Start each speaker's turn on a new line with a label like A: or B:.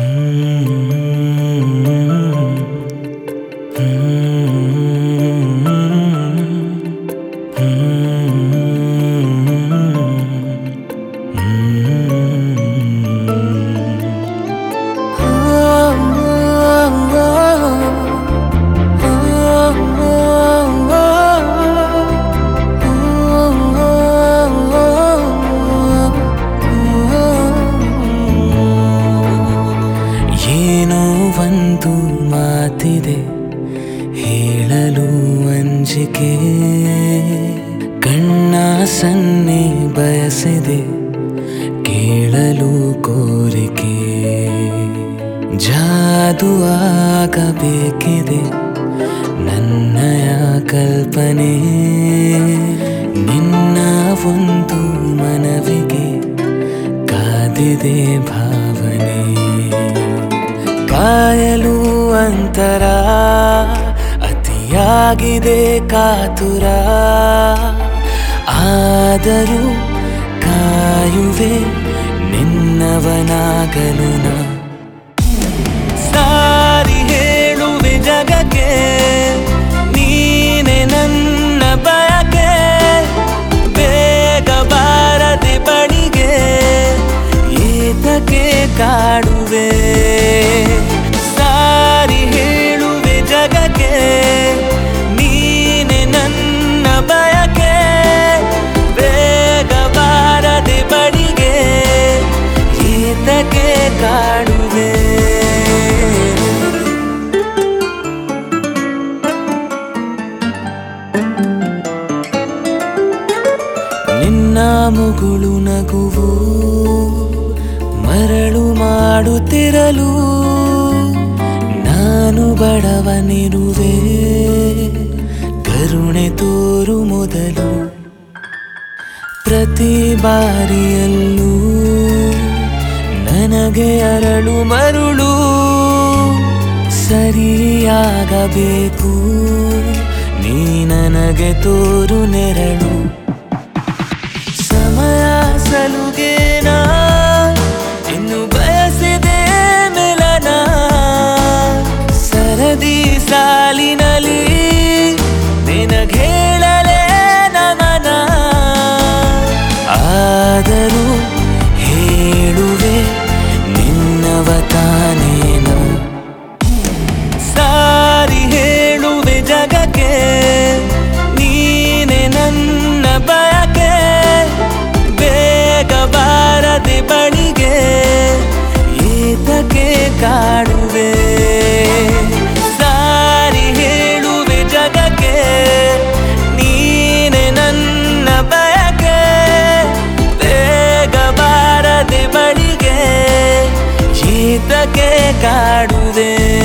A: ಒಂದು ಮಾತಿದೆ ಹೇಳಲು ಅಂಜಿಕೆ, ಕಣ್ಣ ಸನ್ನೆ ಬಯಸಿದೆ ಕೇಳಲು ಕೋರಿಕೆ. ಜಾದು ಆಗಬೇಕಿದೆ ನನ್ನಯ ಕಲ್ಪನೆ, ನಿನ್ನ ಒಂದು ಮನವಿಗೆ ಕಾದಿದೆ ಭಾವನೆ. ಕಾಯಲು ಅಂತರ ಅತಿಯಾಗಿದೆ ಕಾತುರ, ಆದರೂ ಕಾಯುವೆ ನಿನ್ನವನಾಗಲು ನಾ. ಸಾರಿ ಹೇಳುವೆ ಜಗಕ್ಕೆ ನೀನೆ ನನ್ನ ಬಯಕೆ, ಬೇಗ ಬಾರದೆ ಬಳಿಗೆ ಏತಕ್ಕೆ ಕಾಡುವೆ. ಸಾರಿ ಹೇಳುವೆ ಜಗಕ್ಕೆ ನೀನೆ ನನ್ನ ಬಯಕೆ, ಬೇಗ ಬಾರದೆ ಬಳಿಗೆ ಏತಕ್ಕೆ ಕಾಡುವೆ. ನಿನ್ನ ಮುಗುಳು ನಗುವು ಮರಳು ಮಾಡುತ್ತಿರಲು, ನಾನು ಬಡವನಿರುವೆ ಕರುಣೆ ತೋರು ಮೊದಲು. ಪ್ರತಿ ಬಾರಿಯಲ್ಲೂ ನನಗೆ ಅರಳು ಮರುಳು, ಸರಿಯಾಗಬೇಕು ನೀ ನನಗೆ ತೋರು ನೆರಳು. ಸಮಯ ಸಲುಗೇನ ಇನ್ನು ಬಯಸಿದೆ ಮಿಲನ, ಸರದಿ ಸಾಲಿನಲ್ಲಿ ನಿನಗೇಳಲೇ ನಮನ. ಆದರೂ ಹೇಳುವೆ ನಿನ್ನವ ತಾನೇನ. ಸಾರಿ ಹೇಳುವೆ ಜಗಕ್ಕೆ ನೀನೆ ನನ್ನ ಬಯಕೆ, ಬೇಗ ಬಾರದೆ ಬಳಿಗೆ ಏತಕ್ಕೆ ಕಾಡುವೆ. ಸಾರಿ ಹೇಳುವೆ ಜಗಕ್ಕೆ ನೀನೆ ನನ್ನ ಬಯಕೆ, ಬೇಗ ಬಾರದೆ ಬಳಿಗೆ ಏತಕ್ಕೆ ಕಾಡುವೆ.